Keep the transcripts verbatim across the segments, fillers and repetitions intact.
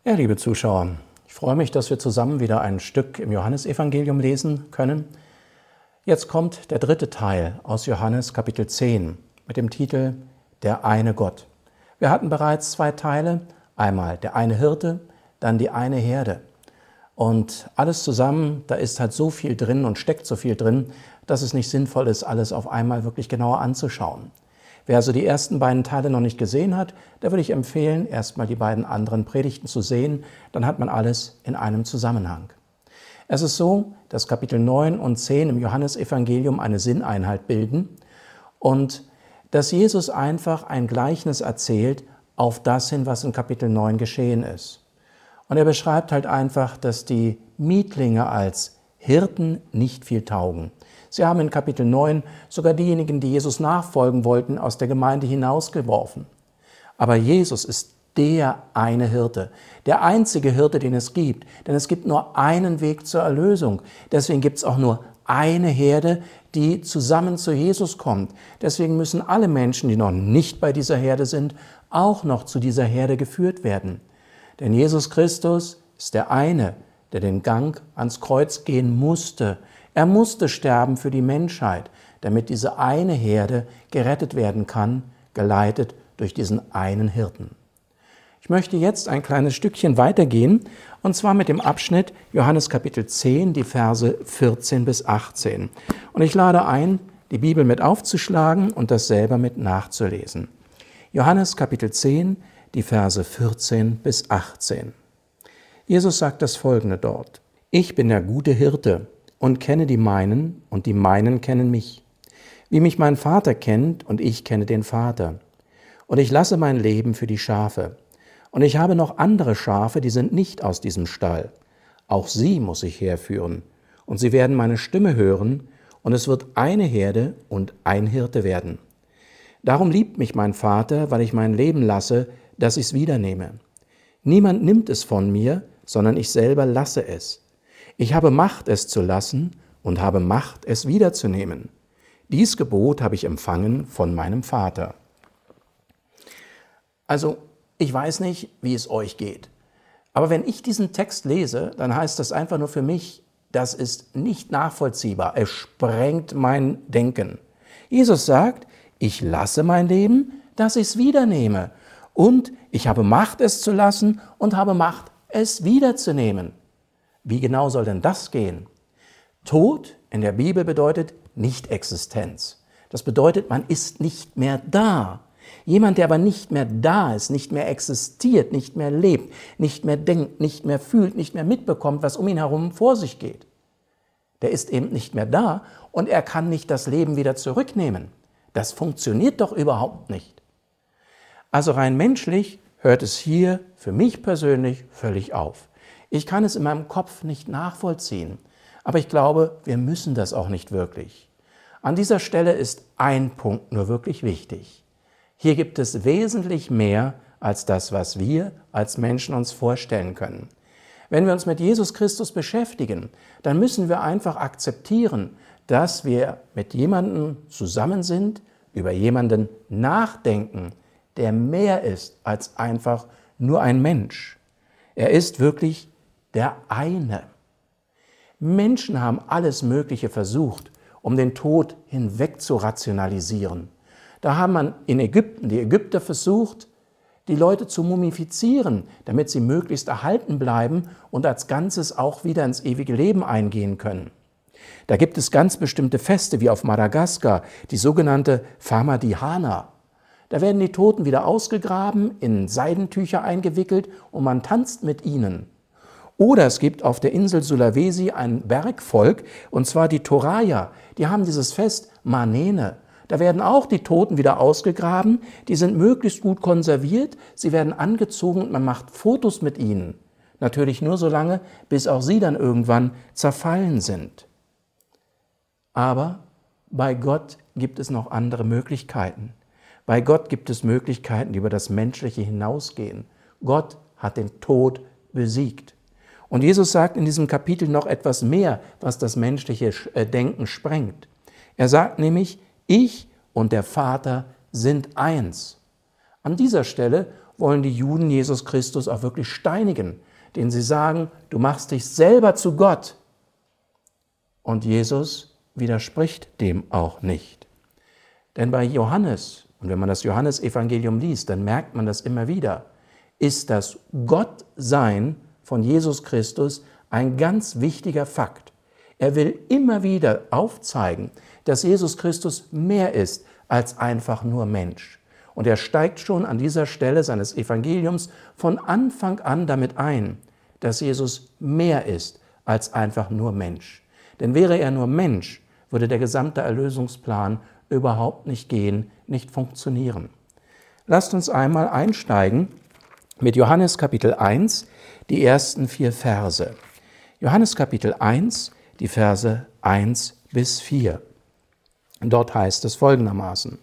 Ja, liebe Zuschauer, ich freue mich, dass wir zusammen wieder ein Stück im Johannesevangelium lesen können. Jetzt kommt der dritte Teil aus Johannes Kapitel zehn mit dem Titel Der eine Gott. Wir hatten bereits zwei Teile, einmal der eine Hirte, dann die eine Herde. Und alles zusammen, da ist halt so viel drin und steckt so viel drin, dass es nicht sinnvoll ist, alles auf einmal wirklich genauer anzuschauen. Wer also die ersten beiden Teile noch nicht gesehen hat, der würde ich empfehlen, erstmal die beiden anderen Predigten zu sehen, dann hat man alles in einem Zusammenhang. Es ist so, dass Kapitel neun und zehn im Johannesevangelium eine Sinneinheit bilden und dass Jesus einfach ein Gleichnis erzählt auf das hin, was in Kapitel neun geschehen ist. Und er beschreibt halt einfach, dass die Mietlinge als Hirten nicht viel taugen. Sie haben in Kapitel neun sogar diejenigen, die Jesus nachfolgen wollten, aus der Gemeinde hinausgeworfen. Aber Jesus ist der eine Hirte, der einzige Hirte, den es gibt. Denn es gibt nur einen Weg zur Erlösung. Deswegen gibt es auch nur eine Herde, die zusammen zu Jesus kommt. Deswegen müssen alle Menschen, die noch nicht bei dieser Herde sind, auch noch zu dieser Herde geführt werden. Denn Jesus Christus ist der eine, der den Gang ans Kreuz gehen musste. Er musste sterben für die Menschheit, damit diese eine Herde gerettet werden kann, geleitet durch diesen einen Hirten. Ich möchte jetzt ein kleines Stückchen weitergehen, und zwar mit dem Abschnitt Johannes Kapitel zehn, die Verse vierzehn bis achtzehn. Und ich lade ein, die Bibel mit aufzuschlagen und das selber mit nachzulesen. Johannes Kapitel zehn, die Verse vierzehn bis achtzehn. Jesus sagt das Folgende dort: Ich bin der gute Hirte und kenne die meinen, und die meinen kennen mich. Wie mich mein Vater kennt, und ich kenne den Vater. Und ich lasse mein Leben für die Schafe. Und ich habe noch andere Schafe, die sind nicht aus diesem Stall. Auch sie muss ich herführen. Und sie werden meine Stimme hören, und es wird eine Herde und ein Hirte werden. Darum liebt mich mein Vater, weil ich mein Leben lasse, dass ich es wiedernehme. Niemand nimmt es von mir, sondern ich selber lasse es. Ich habe Macht, es zu lassen, und habe Macht, es wiederzunehmen. Dies Gebot habe ich empfangen von meinem Vater. Also, ich weiß nicht, wie es euch geht. Aber wenn ich diesen Text lese, dann heißt das einfach nur für mich, das ist nicht nachvollziehbar. Es sprengt mein Denken. Jesus sagt, ich lasse mein Leben, dass ich es wiedernehme. Und ich habe Macht, es zu lassen, und habe Macht, es wiederzunehmen. Wie genau soll denn das gehen? Tod in der Bibel bedeutet Nicht-Existenz. Das bedeutet, man ist nicht mehr da. Jemand, der aber nicht mehr da ist, nicht mehr existiert, nicht mehr lebt, nicht mehr denkt, nicht mehr fühlt, nicht mehr mitbekommt, was um ihn herum vor sich geht, der ist eben nicht mehr da und er kann nicht das Leben wieder zurücknehmen. Das funktioniert doch überhaupt nicht. Also rein menschlich hört es hier für mich persönlich völlig auf. Ich kann es in meinem Kopf nicht nachvollziehen, aber ich glaube, wir müssen das auch nicht wirklich. An dieser Stelle ist ein Punkt nur wirklich wichtig. Hier gibt es wesentlich mehr als das, was wir als Menschen uns vorstellen können. Wenn wir uns mit Jesus Christus beschäftigen, dann müssen wir einfach akzeptieren, dass wir mit jemandem zusammen sind, über jemanden nachdenken, der mehr ist als einfach nur ein Mensch. Er ist wirklich der eine. Menschen haben alles Mögliche versucht, um den Tod hinweg zu rationalisieren. Da haben man in Ägypten, die Ägypter versucht, die Leute zu mumifizieren, damit sie möglichst erhalten bleiben und als Ganzes auch wieder ins ewige Leben eingehen können. Da gibt es ganz bestimmte Feste, wie auf Madagaskar, die sogenannte Famadihana. Da werden die Toten wieder ausgegraben, in Seidentücher eingewickelt und man tanzt mit ihnen. Oder es gibt auf der Insel Sulawesi ein Bergvolk, und zwar die Toraya. Die haben dieses Fest Manene. Da werden auch die Toten wieder ausgegraben, die sind möglichst gut konserviert, sie werden angezogen und man macht Fotos mit ihnen. Natürlich nur so lange, bis auch sie dann irgendwann zerfallen sind. Aber bei Gott gibt es noch andere Möglichkeiten. Bei Gott gibt es Möglichkeiten, die über das Menschliche hinausgehen. Gott hat den Tod besiegt. Und Jesus sagt in diesem Kapitel noch etwas mehr, was das menschliche Denken sprengt. Er sagt nämlich, ich und der Vater sind eins. An dieser Stelle wollen die Juden Jesus Christus auch wirklich steinigen, denen sie sagen, du machst dich selber zu Gott. Und Jesus widerspricht dem auch nicht. Denn bei Johannes, und wenn man das Johannesevangelium liest, dann merkt man das immer wieder, ist das Gottsein von Jesus Christus ein ganz wichtiger Fakt. Er will immer wieder aufzeigen, dass Jesus Christus mehr ist als einfach nur Mensch. Und er steigt schon an dieser Stelle seines Evangeliums von Anfang an damit ein, dass Jesus mehr ist als einfach nur Mensch. Denn wäre er nur Mensch, würde der gesamte Erlösungsplan überhaupt nicht gehen, nicht funktionieren. Lasst uns einmal einsteigen mit Johannes Kapitel eins, die ersten vier Verse. Johannes Kapitel eins, die Verse eins bis vier. Dort heißt es folgendermaßen: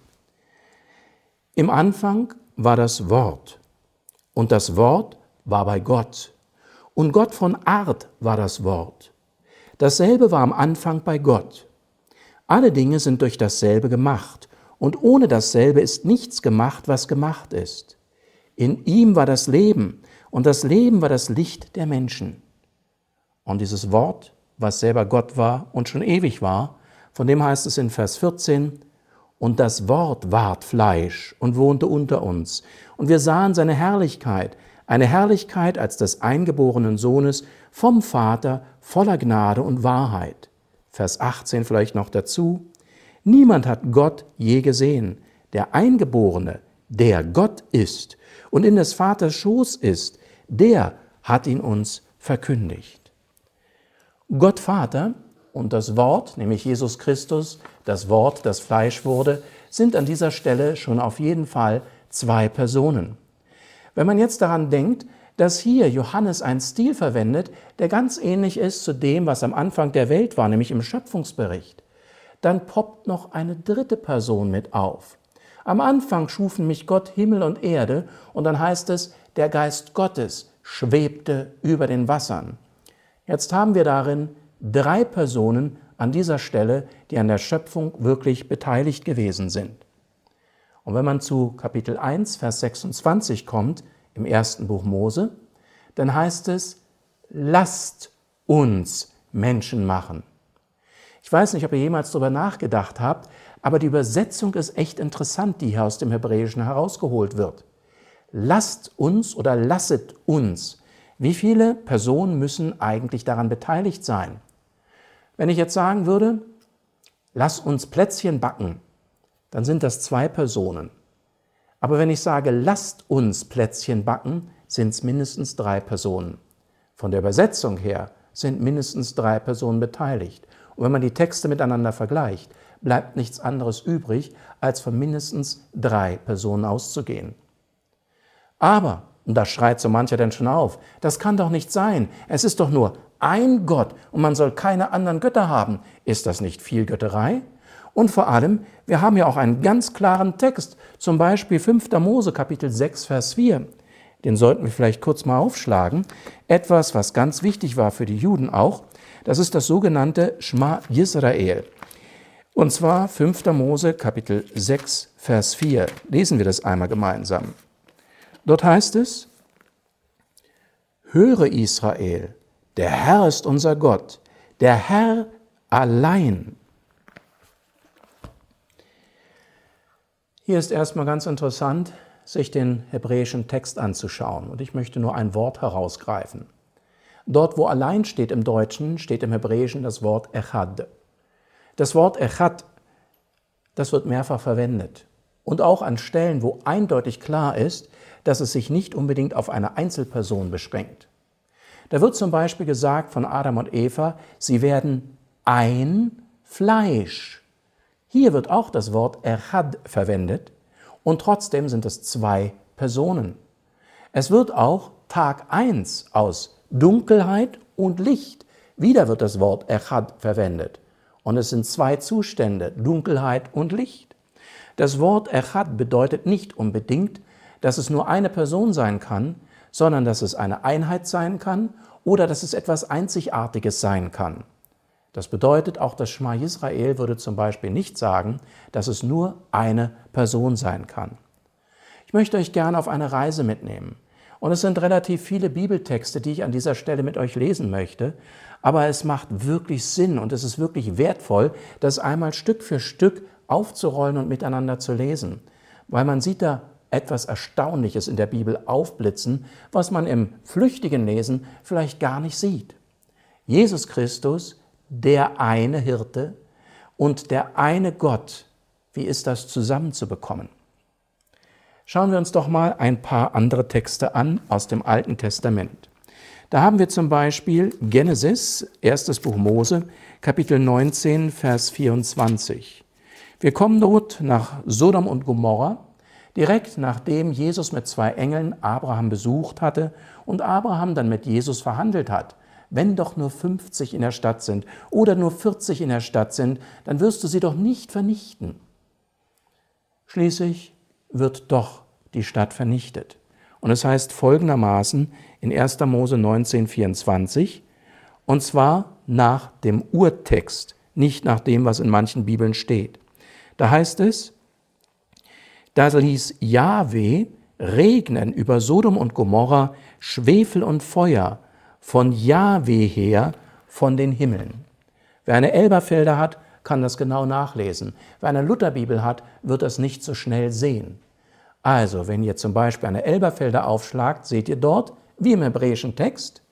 Im Anfang war das Wort, und das Wort war bei Gott, und Gott von Art war das Wort. Dasselbe war am Anfang bei Gott. Alle Dinge sind durch dasselbe gemacht, und ohne dasselbe ist nichts gemacht, was gemacht ist. In ihm war das Leben, und das Leben war das Licht der Menschen. Und dieses Wort, was selber Gott war und schon ewig war, von dem heißt es in Vers vierzehn, und das Wort ward Fleisch und wohnte unter uns. Und wir sahen seine Herrlichkeit, eine Herrlichkeit als des eingeborenen Sohnes vom Vater, voller Gnade und Wahrheit. Vers achtzehn vielleicht noch dazu. Niemand hat Gott je gesehen. Der Eingeborene, der Gott ist und in des Vaters Schoß ist, der hat ihn uns verkündigt. Gott Vater und das Wort, nämlich Jesus Christus, das Wort, das Fleisch wurde, sind an dieser Stelle schon auf jeden Fall zwei Personen. Wenn man jetzt daran denkt, dass hier Johannes einen Stil verwendet, der ganz ähnlich ist zu dem, was am Anfang der Welt war, nämlich im Schöpfungsbericht, dann poppt noch eine dritte Person mit auf. Am Anfang schufen mich Gott Himmel und Erde und dann heißt es, der Geist Gottes schwebte über den Wassern. Jetzt haben wir darin drei Personen an dieser Stelle, die an der Schöpfung wirklich beteiligt gewesen sind. Und wenn man zu Kapitel eins, Vers sechsundzwanzig kommt, im ersten Buch Mose, dann heißt es, lasst uns Menschen machen. Ich weiß nicht, ob ihr jemals darüber nachgedacht habt, aber die Übersetzung ist echt interessant, die hier aus dem Hebräischen herausgeholt wird. Lasst uns oder lasset uns. Wie viele Personen müssen eigentlich daran beteiligt sein? Wenn ich jetzt sagen würde, lass uns Plätzchen backen, dann sind das zwei Personen. Aber wenn ich sage, lasst uns Plätzchen backen, sind es mindestens drei Personen. Von der Übersetzung her sind mindestens drei Personen beteiligt. Und wenn man die Texte miteinander vergleicht, bleibt nichts anderes übrig, als von mindestens drei Personen auszugehen. Aber, und da schreit so mancher dann schon auf, das kann doch nicht sein, es ist doch nur ein Gott und man soll keine anderen Götter haben. Ist das nicht viel Götterei? Und vor allem, wir haben ja auch einen ganz klaren Text, zum Beispiel fünfter Mose, Kapitel sechs, Vers vier. Den sollten wir vielleicht kurz mal aufschlagen. Etwas, was ganz wichtig war für die Juden auch, das ist das sogenannte Schma Yisrael. Und zwar fünfter Mose, Kapitel sechs, Vers vier. Lesen wir das einmal gemeinsam. Dort heißt es, höre Israel, der Herr ist unser Gott, der Herr allein. Hier ist erstmal ganz interessant, sich den hebräischen Text anzuschauen. Und ich möchte nur ein Wort herausgreifen. Dort, wo allein steht im Deutschen, steht im Hebräischen das Wort Echad. Das Wort Echad, das wird mehrfach verwendet. Und auch an Stellen, wo eindeutig klar ist, dass es sich nicht unbedingt auf eine Einzelperson beschränkt. Da wird zum Beispiel gesagt von Adam und Eva, sie werden ein Fleisch. Hier wird auch das Wort Echad verwendet und trotzdem sind es zwei Personen. Es wird auch Tag eins aus Dunkelheit und Licht. Wieder wird das Wort Echad verwendet. Und es sind zwei Zustände, Dunkelheit und Licht. Das Wort Echad bedeutet nicht unbedingt, dass es nur eine Person sein kann, sondern dass es eine Einheit sein kann oder dass es etwas Einzigartiges sein kann. Das bedeutet, auch das Schma Yisrael würde zum Beispiel nicht sagen, dass es nur eine Person sein kann. Ich Ich möchte euch gerne auf eine Reise mitnehmen. Und es sind relativ viele Bibeltexte, die ich an dieser Stelle mit euch lesen möchte. Aber es macht wirklich Sinn und es ist wirklich wertvoll, das einmal Stück für Stück aufzurollen und miteinander zu lesen. Weil man sieht da etwas Erstaunliches in der Bibel aufblitzen, was man im flüchtigen Lesen vielleicht gar nicht sieht. Jesus Christus, der eine Hirte und der eine Gott, wie ist das zusammenzubekommen? Schauen wir uns doch mal ein paar andere Texte an aus dem Alten Testament. Da haben wir zum Beispiel Genesis, erstes Buch Mose, Kapitel neunzehn, Vers vierundzwanzig. Wir kommen dort nach Sodom und Gomorra, direkt nachdem Jesus mit zwei Engeln Abraham besucht hatte und Abraham dann mit Jesus verhandelt hat. Wenn doch nur fünfzig in der Stadt sind oder nur vierzig in der Stadt sind, dann wirst du sie doch nicht vernichten. Schließlich wird doch die Stadt vernichtet. Und es heißt folgendermaßen in erster Mose neunzehn, vierundzwanzig, und zwar nach dem Urtext, nicht nach dem, was in manchen Bibeln steht. Da heißt es, da ließ Jahwe regnen über Sodom und Gomorra Schwefel und Feuer von Jahwe her von den Himmeln. Wer eine Elberfelder hat, kann das genau nachlesen. Wer eine Lutherbibel hat, wird das nicht so schnell sehen. Also, wenn ihr zum Beispiel eine Elberfelder aufschlagt, seht ihr dort, wie im hebräischen Text,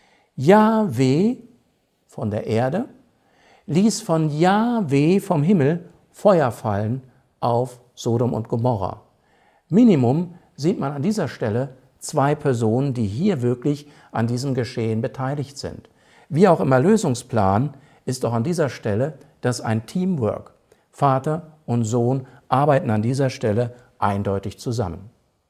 Jahwe von der Erde ließ von Jahwe vom Himmel Feuer fallen auf Sodom und Gomorra. Minimum sieht man an dieser Stelle zwei Personen, die hier wirklich an diesem Geschehen beteiligt sind. Wie auch im Erlösungsplan ist auch an dieser Stelle das ein Teamwork. Vater und Sohn arbeiten an dieser Stelle eindeutig zusammen.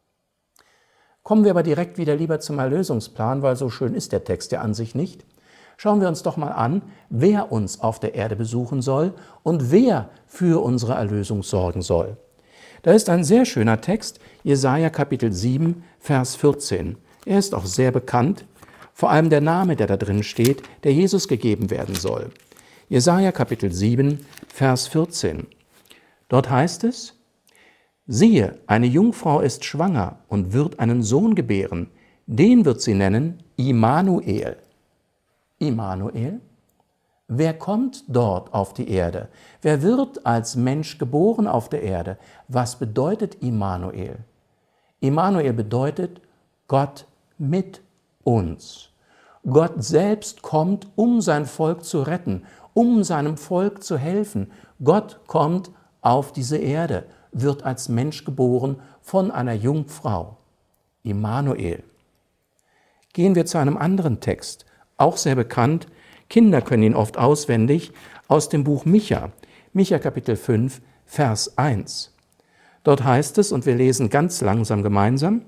Kommen wir aber direkt wieder lieber zum Erlösungsplan, weil so schön ist der Text ja an sich nicht. Schauen wir uns doch mal an, wer uns auf der Erde besuchen soll und wer für unsere Erlösung sorgen soll. Da ist ein sehr schöner Text, Jesaja Kapitel sieben, Vers vierzehn. Er ist auch sehr bekannt, vor allem der Name, der da drin steht, der Jesus gegeben werden soll. Jesaja Kapitel sieben, Vers vierzehn. Dort heißt es, siehe, eine Jungfrau ist schwanger und wird einen Sohn gebären, den wird sie nennen Immanuel. Immanuel? Wer kommt dort auf die Erde? Wer wird als Mensch geboren auf der Erde? Was bedeutet Immanuel? Immanuel bedeutet Gott mit uns. Gott selbst kommt, um sein Volk zu retten, um seinem Volk zu helfen. Gott kommt auf diese Erde, wird als Mensch geboren von einer Jungfrau. Immanuel. Gehen wir zu einem anderen Text, auch sehr bekannt, Kinder können ihn oft auswendig, aus dem Buch Micha, Micha Kapitel fünf, Vers eins. Dort heißt es, und wir lesen ganz langsam gemeinsam,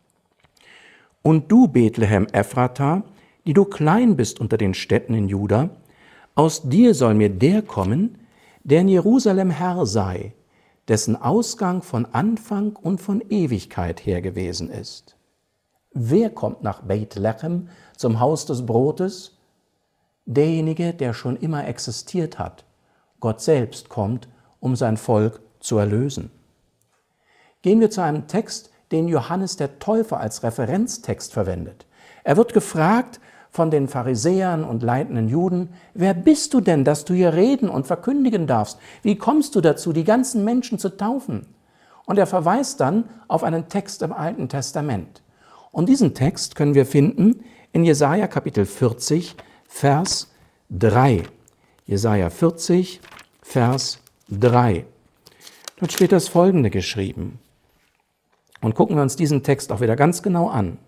und du, Bethlehem Ephrata, die du klein bist unter den Städten in Juda, aus dir soll mir der kommen, der in Jerusalem Herr sei, dessen Ausgang von Anfang und von Ewigkeit her gewesen ist. Wer kommt nach Bethlehem zum Haus des Brotes? Derjenige, der schon immer existiert hat. Gott selbst kommt, um sein Volk zu erlösen. Gehen wir zu einem Text, den Johannes der Täufer als Referenztext verwendet. Er wird gefragt von den Pharisäern und leitenden Juden, wer bist du denn, dass du hier reden und verkündigen darfst? Wie kommst du dazu, die ganzen Menschen zu taufen? Und er verweist dann auf einen Text im Alten Testament. Und diesen Text können wir finden in Jesaja Kapitel vierzig, Vers drei. Jesaja vierzig, Vers drei. Dort steht das Folgende geschrieben. Und gucken wir uns diesen Text auch wieder ganz genau an.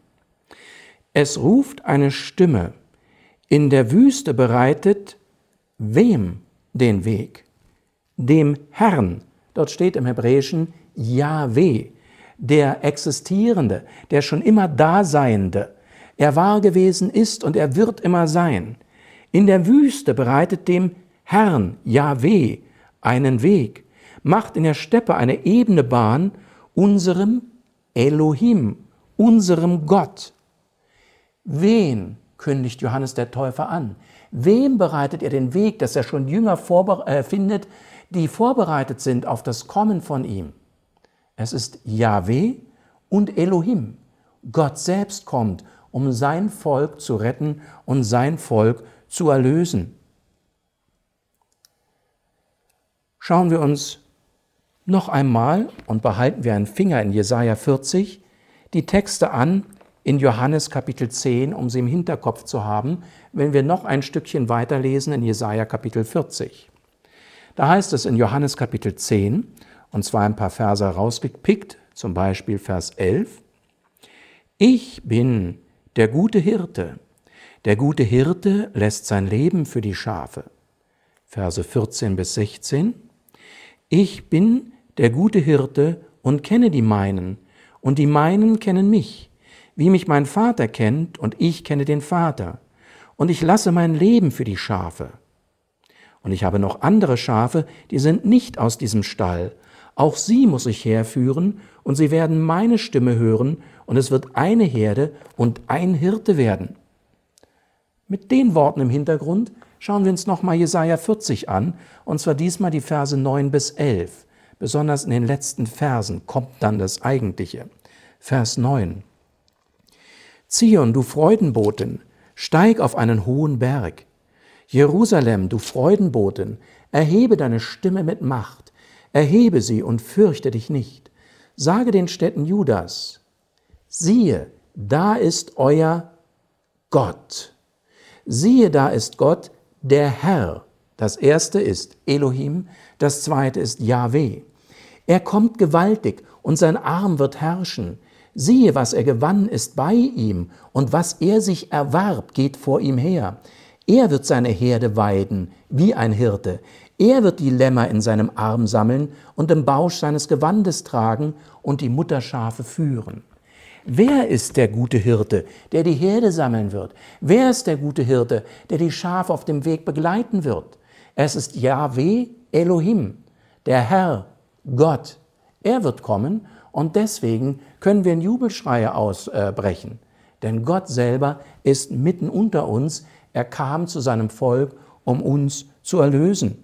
Es ruft eine Stimme, in der Wüste bereitet wem den Weg? Dem Herrn. Dort steht im Hebräischen Jahwe, der Existierende, der schon immer Daseiende. Er war gewesen, ist und er wird immer sein. In der Wüste bereitet dem Herrn, Jahwe, einen Weg, macht in der Steppe eine ebene Bahn unserem Elohim, unserem Gott. Wen kündigt Johannes der Täufer an? Wem bereitet er den Weg, dass er schon Jünger vorbe- äh, findet, die vorbereitet sind auf das Kommen von ihm? Es ist Jahwe und Elohim. Gott selbst kommt, um sein Volk zu retten und sein Volk zu erlösen. Schauen wir uns noch einmal und behalten wir einen Finger in Jesaja vierzig die Texte an in Johannes Kapitel zehn, um sie im Hinterkopf zu haben, wenn wir noch ein Stückchen weiterlesen in Jesaja Kapitel vierzig. Da heißt es in Johannes Kapitel zehn, und zwar ein paar Verse rausgepickt, zum Beispiel Vers elf, Ich bin der gute Hirte. Der gute Hirte lässt sein Leben für die Schafe. Verse vierzehn bis sechzehn. Ich bin der gute Hirte und kenne die meinen, und die meinen kennen mich, wie mich mein Vater kennt, und ich kenne den Vater. Und ich lasse mein Leben für die Schafe. Und ich habe noch andere Schafe, die sind nicht aus diesem Stall. Auch sie muss ich herführen, und sie werden meine Stimme hören, und es wird eine Herde und ein Hirte werden. Mit den Worten im Hintergrund schauen wir uns nochmal Jesaja vierzig an, und zwar diesmal die Verse neun bis elf. Besonders in den letzten Versen kommt dann das Eigentliche. Vers neun. Zion, du Freudenbotin, steig auf einen hohen Berg. Jerusalem, du Freudenbotin, erhebe deine Stimme mit Macht, erhebe sie und fürchte dich nicht. Sage den Städten Judas, siehe, da ist euer Gott. Siehe, da ist Gott, der Herr. Das erste ist Elohim, das zweite ist Jahwe. Er kommt gewaltig und sein Arm wird herrschen. Siehe, was er gewann, ist bei ihm, und was er sich erwarb, geht vor ihm her. Er wird seine Herde weiden, wie ein Hirte. Er wird die Lämmer in seinem Arm sammeln und im Bausch seines Gewandes tragen und die Mutterschafe führen. Wer ist der gute Hirte, der die Herde sammeln wird? Wer ist der gute Hirte, der die Schafe auf dem Weg begleiten wird? Es ist Jahwe Elohim, der Herr, Gott. Er wird kommen, und deswegen können wir in Jubelschreie ausbrechen. Denn Gott selber ist mitten unter uns. Er kam zu seinem Volk, um uns zu erlösen.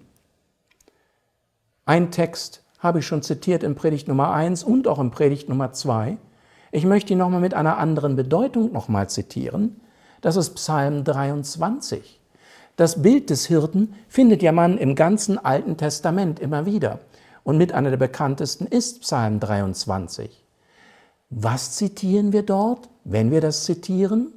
Ein Text habe ich schon zitiert in Predigt Nummer eins und auch in Predigt Nummer zwei. Ich möchte ihn nochmal mit einer anderen Bedeutung nochmal zitieren. Das ist Psalm dreiundzwanzig. Das Bild des Hirten findet ja man im ganzen Alten Testament immer wieder. Und mit einer der bekanntesten ist Psalm dreiundzwanzig. Was zitieren wir dort, wenn wir das zitieren?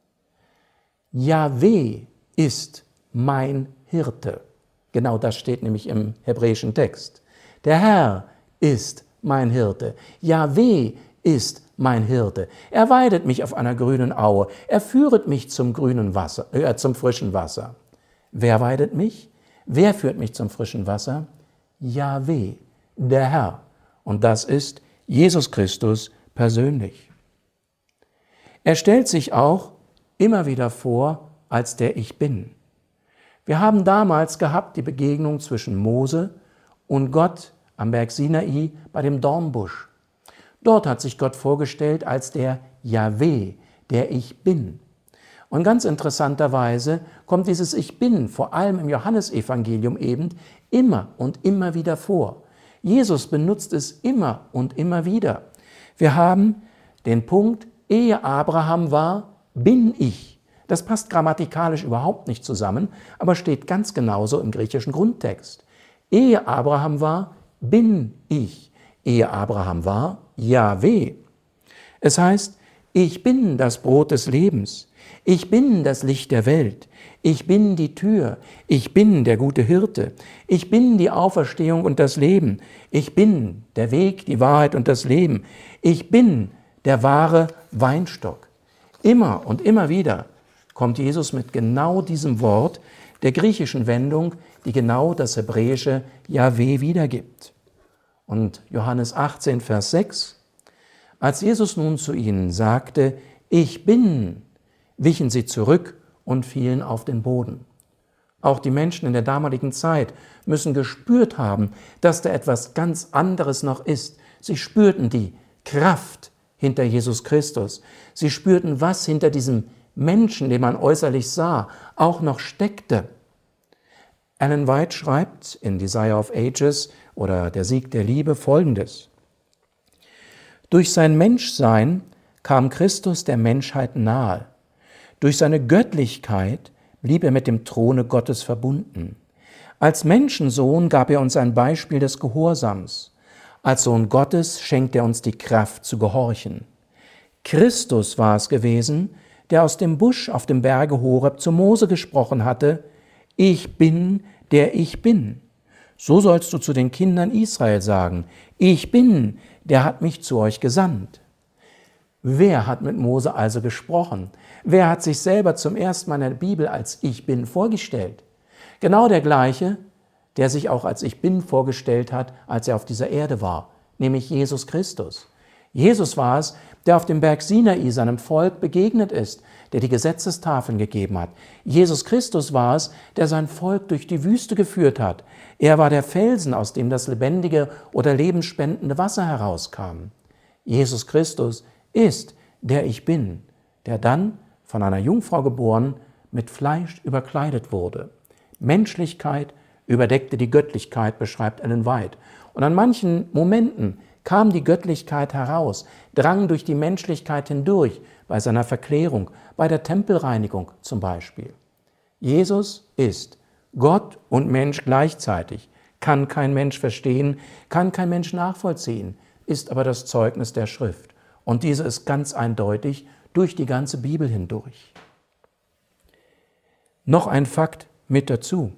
Jahwe ist mein Hirte. Genau das steht nämlich im hebräischen Text. Der Herr ist mein Hirte. Jahwe ist mein Hirte. Er weidet mich auf einer grünen Aue. Er führet mich zum grünen Wasser, äh, zum frischen Wasser. Wer weidet mich? Wer führt mich zum frischen Wasser? Jahwe, der Herr. Und das ist Jesus Christus persönlich. Er stellt sich auch immer wieder vor als der Ich Bin. Wir haben damals gehabt die Begegnung zwischen Mose und Gott am Berg Sinai bei dem Dornbusch. Dort hat sich Gott vorgestellt als der Jahwe, der Ich Bin. Und ganz interessanterweise kommt dieses Ich Bin, vor allem im Johannesevangelium eben, immer und immer wieder vor. Jesus benutzt es immer und immer wieder. Wir haben den Punkt, ehe Abraham war, bin ich. Das passt grammatikalisch überhaupt nicht zusammen, aber steht ganz genauso im griechischen Grundtext. Ehe Abraham war, bin ich. Ehe Abraham war, Jahwe. Es heißt, ich bin das Brot des Lebens. Ich bin das Licht der Welt. Ich bin die Tür. Ich bin der gute Hirte. Ich bin die Auferstehung und das Leben. Ich bin der Weg, die Wahrheit und das Leben. Ich bin der wahre Weinstock. Immer und immer wieder kommt Jesus mit genau diesem Wort, der griechischen Wendung, die genau das hebräische Jahwe wiedergibt. Und Johannes achtzehn, Vers sechs, als Jesus nun zu ihnen sagte, ich bin, wichen sie zurück und fielen auf den Boden. Auch die Menschen in der damaligen Zeit müssen gespürt haben, dass da etwas ganz anderes noch ist. Sie spürten die Kraft hinter Jesus Christus. Sie spürten, was hinter diesem Menschen, den man äußerlich sah, auch noch steckte. Ellen White schreibt in Desire of Ages oder Der Sieg der Liebe Folgendes. Durch sein Menschsein kam Christus der Menschheit nahe. Durch seine Göttlichkeit blieb er mit dem Throne Gottes verbunden. Als Menschensohn gab er uns ein Beispiel des Gehorsams. Als Sohn Gottes schenkt er uns die Kraft zu gehorchen. Christus war es gewesen, der aus dem Busch auf dem Berge Horeb zu Mose gesprochen hatte: Ich bin, der ich bin. So sollst du zu den Kindern Israel sagen: Ich bin, der hat mich zu euch gesandt. Wer hat mit Mose also gesprochen? Wer hat sich selber zum ersten Mal in der Bibel als Ich bin vorgestellt? Genau der gleiche, der sich auch als Ich bin vorgestellt hat, als er auf dieser Erde war, nämlich Jesus Christus. Jesus war es, der auf dem Berg Sinai seinem Volk begegnet ist, der die Gesetzestafeln gegeben hat. Jesus Christus war es, der sein Volk durch die Wüste geführt hat. Er war der Felsen, aus dem das lebendige oder lebensspendende Wasser herauskam. Jesus Christus ist der Ich Bin, der dann von einer Jungfrau geboren, mit Fleisch überkleidet wurde. Menschlichkeit überdeckte die Göttlichkeit, beschreibt Ellen White. Und an manchen Momenten kam die Göttlichkeit heraus, drang durch die Menschlichkeit hindurch, bei seiner Verklärung, bei der Tempelreinigung zum Beispiel. Jesus ist Gott und Mensch gleichzeitig, kann kein Mensch verstehen, kann kein Mensch nachvollziehen, ist aber das Zeugnis der Schrift. Und diese ist ganz eindeutig durch die ganze Bibel hindurch. Noch ein Fakt mit dazu.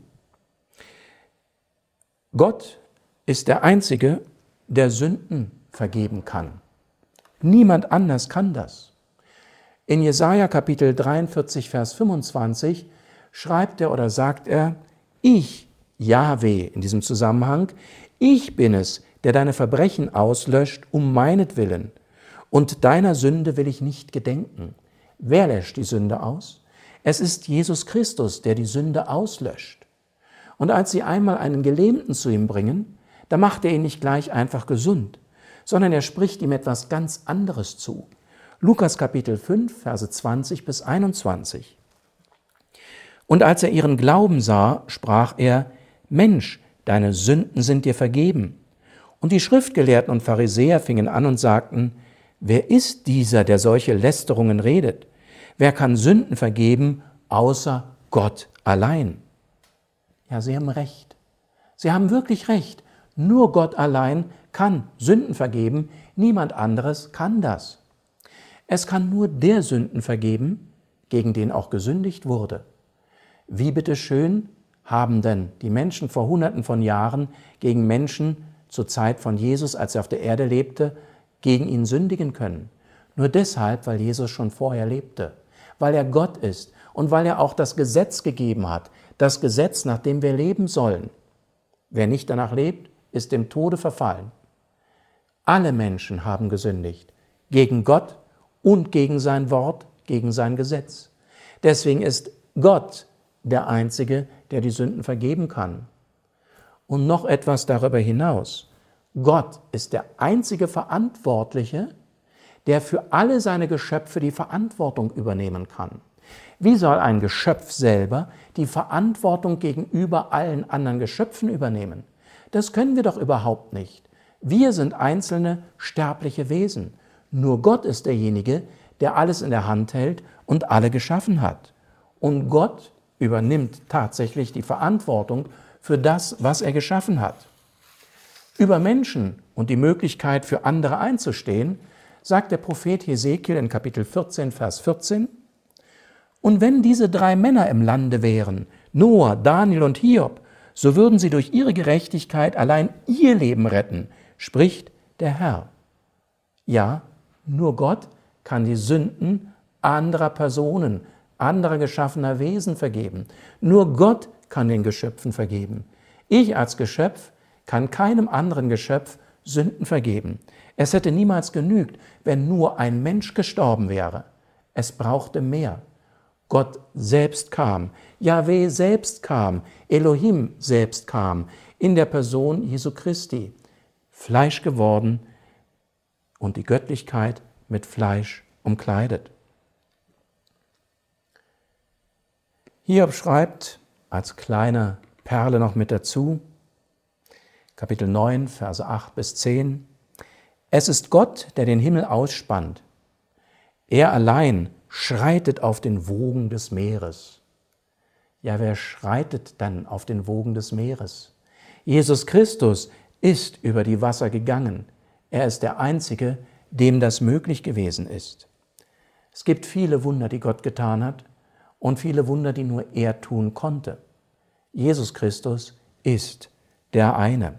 Gott ist der Einzige, der Sünden vergeben kann. Niemand anders kann das. In Jesaja Kapitel dreiundvierzig, Vers fünfundzwanzig schreibt er oder sagt er: Ich, Jahwe in diesem Zusammenhang, ich bin es, der deine Verbrechen auslöscht um meinetwillen, und deiner Sünde will ich nicht gedenken. Wer löscht die Sünde aus? Es ist Jesus Christus, der die Sünde auslöscht. Und als sie einmal einen Gelähmten zu ihm bringen, da macht er ihn nicht gleich einfach gesund, sondern er spricht ihm etwas ganz anderes zu. Lukas Kapitel fünf, Verse zwanzig bis einundzwanzig. Und als er ihren Glauben sah, sprach er: Mensch, deine Sünden sind dir vergeben. Und die Schriftgelehrten und Pharisäer fingen an und sagten: Wer ist dieser, der solche Lästerungen redet? Wer kann Sünden vergeben, außer Gott allein? Ja, sie haben recht. Sie haben wirklich recht. Nur Gott allein kann Sünden vergeben, niemand anderes kann das. Es kann nur der Sünden vergeben, gegen den auch gesündigt wurde. Wie bitteschön haben denn die Menschen vor Hunderten von Jahren gegen Menschen zur Zeit von Jesus, als er auf der Erde lebte, gegen ihn sündigen können? Nur deshalb, weil Jesus schon vorher lebte, weil er Gott ist und weil er auch das Gesetz gegeben hat, das Gesetz, nach dem wir leben sollen. Wer nicht danach lebt, ist dem Tode verfallen. Alle Menschen haben gesündigt, gegen Gott und gegen sein Wort, gegen sein Gesetz. Deswegen ist Gott der Einzige, der die Sünden vergeben kann. Und noch etwas darüber hinaus. Gott ist der einzige Verantwortliche, der für alle seine Geschöpfe die Verantwortung übernehmen kann. Wie soll ein Geschöpf selber die Verantwortung gegenüber allen anderen Geschöpfen übernehmen? Das können wir doch überhaupt nicht. Wir sind einzelne sterbliche Wesen. Nur Gott ist derjenige, der alles in der Hand hält und alle geschaffen hat. Und Gott übernimmt tatsächlich die Verantwortung für das, was er geschaffen hat. Über Menschen und die Möglichkeit für andere einzustehen, sagt der Prophet Hesekiel in Kapitel vierzehn, Vers vierzehn: Und wenn diese drei Männer im Lande wären, Noah, Daniel und Hiob, so würden sie durch ihre Gerechtigkeit allein ihr Leben retten, spricht der Herr. Ja, nur Gott kann die Sünden anderer Personen, anderer geschaffener Wesen vergeben. Nur Gott kann den Geschöpfen vergeben. Ich als Geschöpf kann keinem anderen Geschöpf Sünden vergeben. Es hätte niemals genügt, wenn nur ein Mensch gestorben wäre. Es brauchte mehr. Gott selbst kam, Jahwe selbst kam, Elohim selbst kam, in der Person Jesu Christi, Fleisch geworden und die Göttlichkeit mit Fleisch umkleidet. Hiob schreibt als kleine Perle noch mit dazu, Kapitel neun, Verse acht bis zehn, Es ist Gott, der den Himmel ausspannt. Er allein schreitet auf den Wogen des Meeres. Ja, wer schreitet dann auf den Wogen des Meeres? Jesus Christus ist über die Wasser gegangen. Er ist der Einzige, dem das möglich gewesen ist. Es gibt viele Wunder, die Gott getan hat und viele Wunder, die nur er tun konnte. Jesus Christus ist der eine.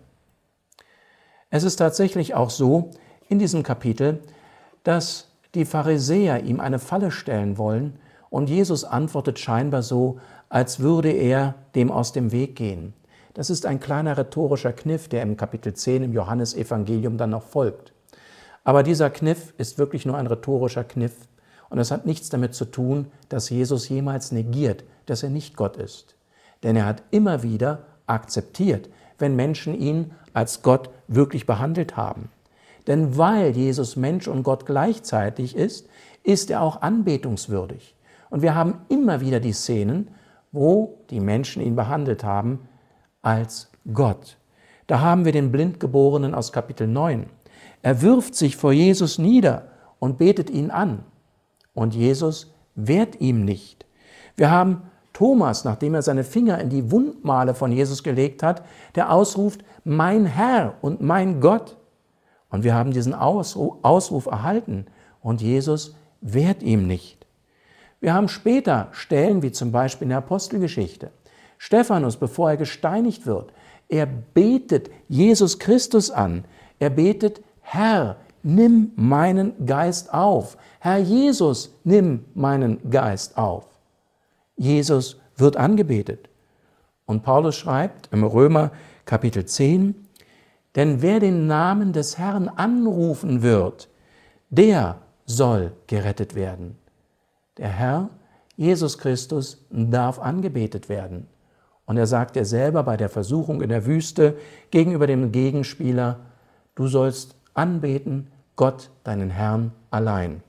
Es ist tatsächlich auch so in diesem Kapitel, dass die Pharisäer ihm eine Falle stellen wollen und Jesus antwortet scheinbar so, als würde er dem aus dem Weg gehen. Das ist ein kleiner rhetorischer Kniff, der im Kapitel zehn im Johannesevangelium dann noch folgt. Aber dieser Kniff ist wirklich nur ein rhetorischer Kniff und es hat nichts damit zu tun, dass Jesus jemals negiert, dass er nicht Gott ist. Denn er hat immer wieder akzeptiert, wenn Menschen ihn als Gott wirklich behandelt haben. Denn weil Jesus Mensch und Gott gleichzeitig ist, ist er auch anbetungswürdig. Und wir haben immer wieder die Szenen, wo die Menschen ihn behandelt haben als Gott. Da haben wir den Blindgeborenen aus Kapitel neun. Er wirft sich vor Jesus nieder und betet ihn an. Und Jesus wehrt ihm nicht. Wir haben Thomas, nachdem er seine Finger in die Wundmale von Jesus gelegt hat, der ausruft, mein Herr und mein Gott. Und wir haben diesen Ausruf erhalten und Jesus wehrt ihm nicht. Wir haben später Stellen, wie zum Beispiel in der Apostelgeschichte. Stephanus, bevor er gesteinigt wird, er betet Jesus Christus an. Er betet, Herr, nimm meinen Geist auf. Herr Jesus, nimm meinen Geist auf. Jesus wird angebetet. Und Paulus schreibt im Römer Kapitel zehn, denn wer den Namen des Herrn anrufen wird, der soll gerettet werden. Der Herr, Jesus Christus, darf angebetet werden. Und er sagt er selber bei der Versuchung in der Wüste gegenüber dem Gegenspieler, du sollst anbeten Gott, deinen Herrn, allein.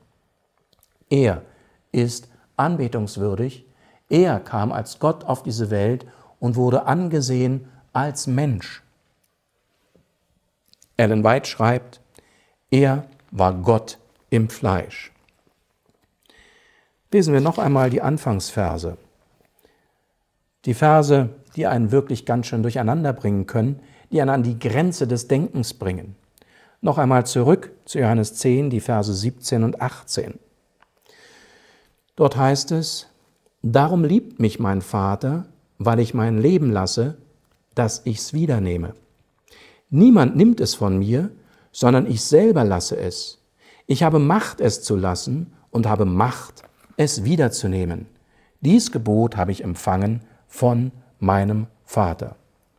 Er ist anbetungswürdig. Er kam als Gott auf diese Welt und wurde angesehen als Mensch. Ellen White schreibt, er war Gott im Fleisch. Lesen wir noch einmal die Anfangsverse. Die Verse, die einen wirklich ganz schön durcheinander bringen können, die einen an die Grenze des Denkens bringen. Noch einmal zurück zu Johannes zehn, die Verse siebzehn und achtzehn. Dort heißt es, darum liebt mich mein Vater, weil ich mein Leben lasse, dass ich's wiedernehme. Niemand nimmt es von mir, sondern ich selber lasse es. Ich habe Macht, es zu lassen und habe Macht, es wiederzunehmen. Dies Gebot habe ich empfangen von meinem Vater.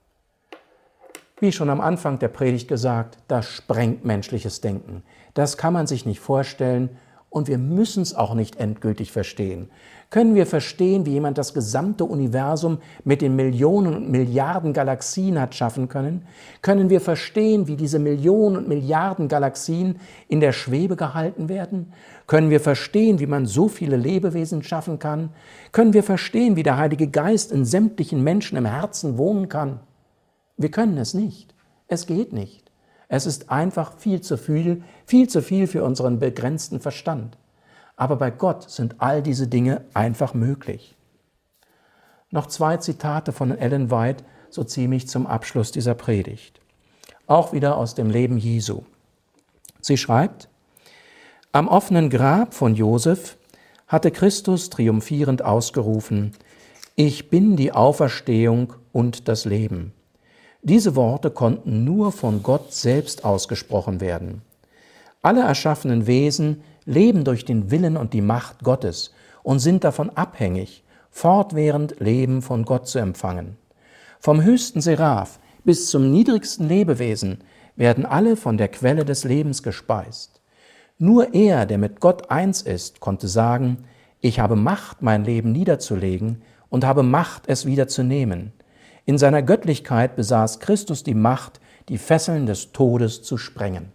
Wie schon am Anfang der Predigt gesagt, das sprengt menschliches Denken. Das kann man sich nicht vorstellen und wir müssen es auch nicht endgültig verstehen. Können wir verstehen, wie jemand das gesamte Universum mit den Millionen und Milliarden Galaxien hat schaffen können? Können wir verstehen, wie diese Millionen und Milliarden Galaxien in der Schwebe gehalten werden? Können wir verstehen, wie man so viele Lebewesen schaffen kann? Können wir verstehen, wie der Heilige Geist in sämtlichen Menschen im Herzen wohnen kann? Wir können es nicht. Es geht nicht. Es ist einfach viel zu viel, viel zu viel für unseren begrenzten Verstand. Aber bei Gott sind all diese Dinge einfach möglich. Noch zwei Zitate von Ellen White, so ziemlich zum Abschluss dieser Predigt. Auch wieder aus dem Leben Jesu. Sie schreibt, am offenen Grab von Josef hatte Christus triumphierend ausgerufen, ich bin die Auferstehung und das Leben. Diese Worte konnten nur von Gott selbst ausgesprochen werden. Alle erschaffenen Wesen leben durch den Willen und die Macht Gottes und sind davon abhängig, fortwährend Leben von Gott zu empfangen. Vom höchsten Seraph bis zum niedrigsten Lebewesen werden alle von der Quelle des Lebens gespeist. Nur er, der mit Gott eins ist, konnte sagen, ich habe Macht, mein Leben niederzulegen und habe Macht, es wieder zu nehmen. In seiner Göttlichkeit besaß Christus die Macht, die Fesseln des Todes zu sprengen.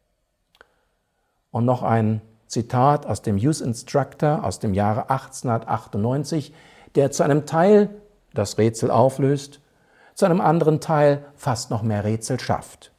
Und noch ein Zitat aus dem Youth Instructor aus dem Jahre achtzehnhundertachtundneunzig, der zu einem Teil das Rätsel auflöst, zu einem anderen Teil fast noch mehr Rätsel schafft.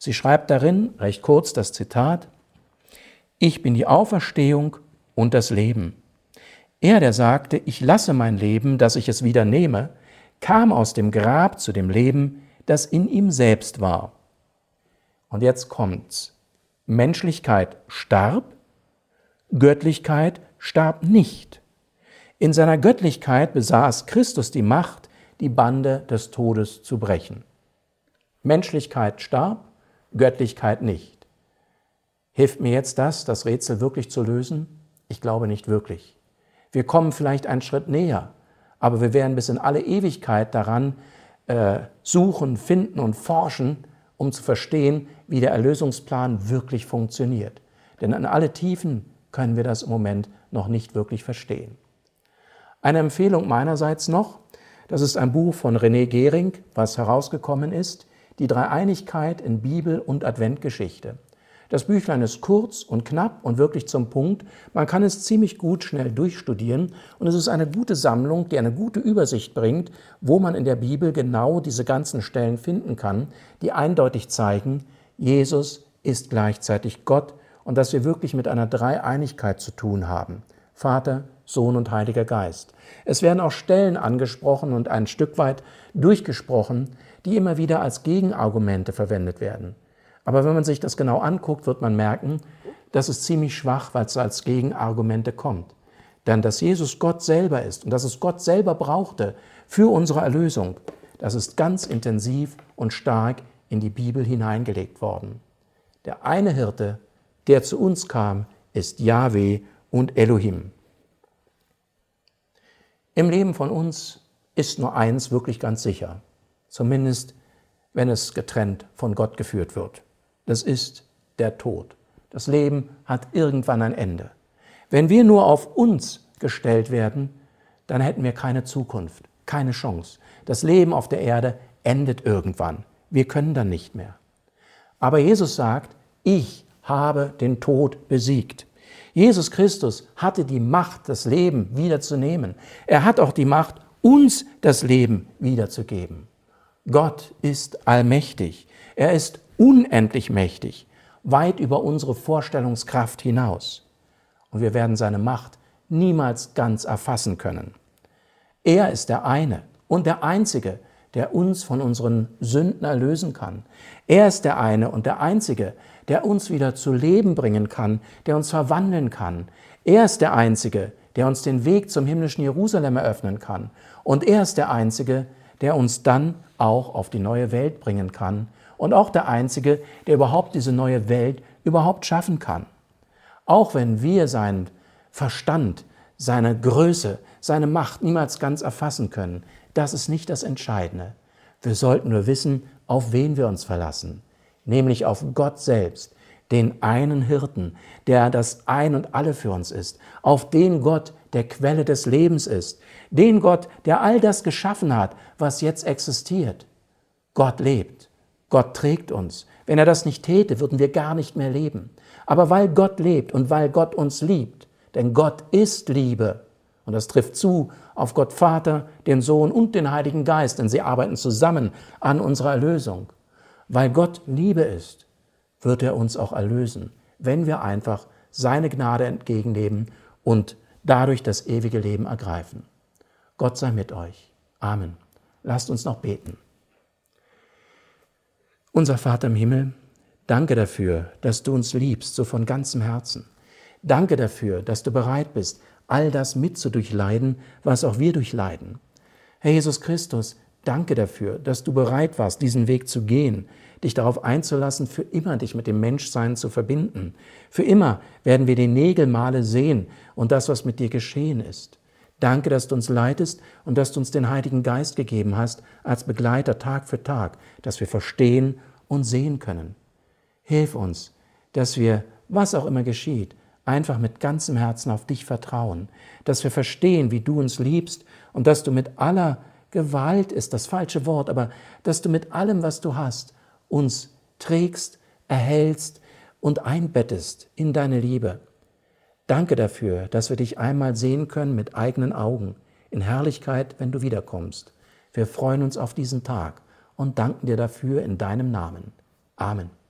Sie schreibt darin, recht kurz das Zitat: Ich bin die Auferstehung und das Leben. Er, der sagte, ich lasse mein Leben, dass ich es wieder nehme, kam aus dem Grab zu dem Leben, das in ihm selbst war. Und jetzt kommt's. Menschlichkeit starb, Göttlichkeit starb nicht. In seiner Göttlichkeit besaß Christus die Macht, die Bande des Todes zu brechen. Menschlichkeit starb, Göttlichkeit nicht. Hilft mir jetzt das, das Rätsel wirklich zu lösen? Ich glaube nicht wirklich. Wir kommen vielleicht einen Schritt näher, aber wir werden bis in alle Ewigkeit daran äh, suchen, finden und forschen, um zu verstehen, wie der Erlösungsplan wirklich funktioniert. Denn in alle Tiefen können wir das im Moment noch nicht wirklich verstehen. Eine Empfehlung meinerseits noch, das ist ein Buch von René Gehring, was herausgekommen ist, Die Dreieinigkeit in Bibel und Adventgeschichte. Das Büchlein ist kurz und knapp und wirklich zum Punkt. Man kann es ziemlich gut schnell durchstudieren und es ist eine gute Sammlung, die eine gute Übersicht bringt, wo man in der Bibel genau diese ganzen Stellen finden kann, die eindeutig zeigen, Jesus ist gleichzeitig Gott und dass wir wirklich mit einer Dreieinigkeit zu tun haben. Vater, Sohn und Heiliger Geist. Es werden auch Stellen angesprochen und ein Stück weit durchgesprochen, die immer wieder als Gegenargumente verwendet werden. Aber wenn man sich das genau anguckt, wird man merken, das ist ziemlich schwach, weil es als Gegenargumente kommt. Denn dass Jesus Gott selber ist und dass es Gott selber brauchte für unsere Erlösung, das ist ganz intensiv und stark in die Bibel hineingelegt worden. Der eine Hirte, der zu uns kam, ist Jahwe und Elohim. Im Leben von uns ist nur eins wirklich ganz sicher, zumindest wenn es getrennt von Gott geführt wird. Das ist der Tod. Das Leben hat irgendwann ein Ende. Wenn wir nur auf uns gestellt werden, dann hätten wir keine Zukunft, keine Chance. Das Leben auf der Erde endet irgendwann. Wir können dann nicht mehr. Aber Jesus sagt, ich habe den Tod besiegt. Jesus Christus hatte die Macht, das Leben wiederzunehmen. Er hat auch die Macht, uns das Leben wiederzugeben. Gott ist allmächtig. Er ist unendlich mächtig, weit über unsere Vorstellungskraft hinaus. Und wir werden seine Macht niemals ganz erfassen können. Er ist der eine und der Einzige, der uns von unseren Sünden erlösen kann. Er ist der eine und der Einzige, der uns wieder zu Leben bringen kann, der uns verwandeln kann. Er ist der Einzige, der uns den Weg zum himmlischen Jerusalem eröffnen kann. Und er ist der Einzige, der uns dann auch auf die neue Welt bringen kann. Und auch der Einzige, der überhaupt diese neue Welt überhaupt schaffen kann. Auch wenn wir seinen Verstand, seine Größe, seine Macht niemals ganz erfassen können, das ist nicht das Entscheidende. Wir sollten nur wissen, auf wen wir uns verlassen, nämlich auf Gott selbst, den einen Hirten, der das Ein und Alle für uns ist, auf den Gott, der Quelle des Lebens ist, den Gott, der all das geschaffen hat, was jetzt existiert. Gott lebt. Gott trägt uns. Wenn er das nicht täte, würden wir gar nicht mehr leben. Aber weil Gott lebt und weil Gott uns liebt, denn Gott ist Liebe, und das trifft zu auf Gott Vater, den Sohn und den Heiligen Geist, denn sie arbeiten zusammen an unserer Erlösung. Weil Gott Liebe ist, wird er uns auch erlösen, wenn wir einfach seine Gnade entgegennehmen und dadurch das ewige Leben ergreifen. Gott sei mit euch. Amen. Lasst uns noch beten. Unser Vater im Himmel, danke dafür, dass du uns liebst, so von ganzem Herzen. Danke dafür, dass du bereit bist, all das mitzudurchleiden, was auch wir durchleiden. Herr Jesus Christus, danke dafür, dass du bereit warst, diesen Weg zu gehen, dich darauf einzulassen, für immer dich mit dem Menschsein zu verbinden. Für immer werden wir die Nägelmale sehen und das, was mit dir geschehen ist. Danke, dass du uns leitest und dass du uns den Heiligen Geist gegeben hast als Begleiter Tag für Tag, dass wir verstehen und sehen können. Hilf uns, dass wir, was auch immer geschieht, einfach mit ganzem Herzen auf dich vertrauen, dass wir verstehen, wie du uns liebst und dass du mit aller Gewalt, ist das falsche Wort, aber dass du mit allem, was du hast, uns trägst, erhältst und einbettest in deine Liebe. Danke dafür, dass wir dich einmal sehen können mit eigenen Augen, in Herrlichkeit, wenn du wiederkommst. Wir freuen uns auf diesen Tag und danken dir dafür in deinem Namen. Amen.